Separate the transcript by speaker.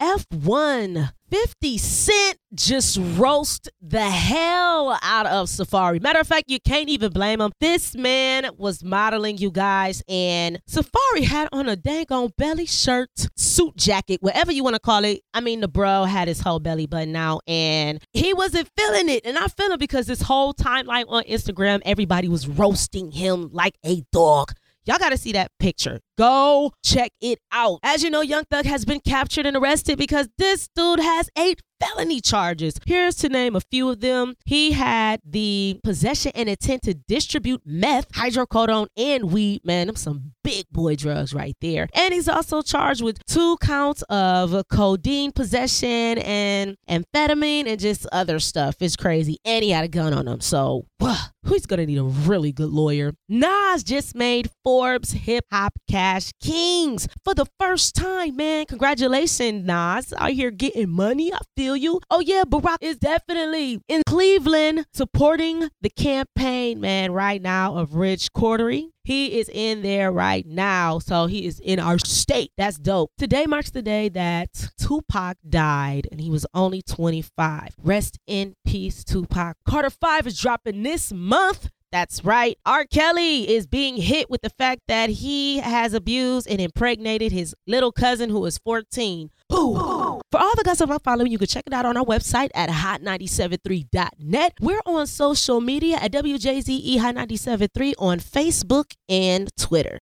Speaker 1: F1. 50 Cent just roast the hell out of Safaree. Matter of fact, you can't even blame him. This man was modeling, you guys, and Safaree had on a dang on belly shirt, suit jacket, whatever you want to call it. I mean, the bro had his whole belly button out, and he wasn't feeling it. And I feel it because this whole timeline on Instagram, everybody was roasting him like a dog. Y'all got to see that picture. Go check it out. As you know, Young Thug has been captured and arrested because this dude has 8 felony charges. Here's to name a few of them. He had the possession and intent to distribute meth, hydrocodone, and weed. Man, them some big boy drugs right there. And he's also charged with 2 counts of codeine possession and amphetamine and just other stuff. It's crazy. And he had a gun on him. So, who's gonna need a really good lawyer? Nas just made Forbes Hip Hop Cash Kings for the first time, man. Congratulations, Nas. Out here getting money. I feel you. Oh yeah, Barack is definitely in Cleveland supporting the campaign, man, right now of Rich Cordery. He is in there right now. So he is in our state. That's dope. Today marks the day that Tupac died, and he was only 25. Rest in peace, Tupac. Carter 5 is dropping this month. That's right. R. Kelly is being hit with the fact that he has abused and impregnated his little cousin who is 14. Boom. For all the gossip I'm following, you can check it out on our website at hot973.net. We're on social media at WJZE Hot 97.3 on Facebook and Twitter.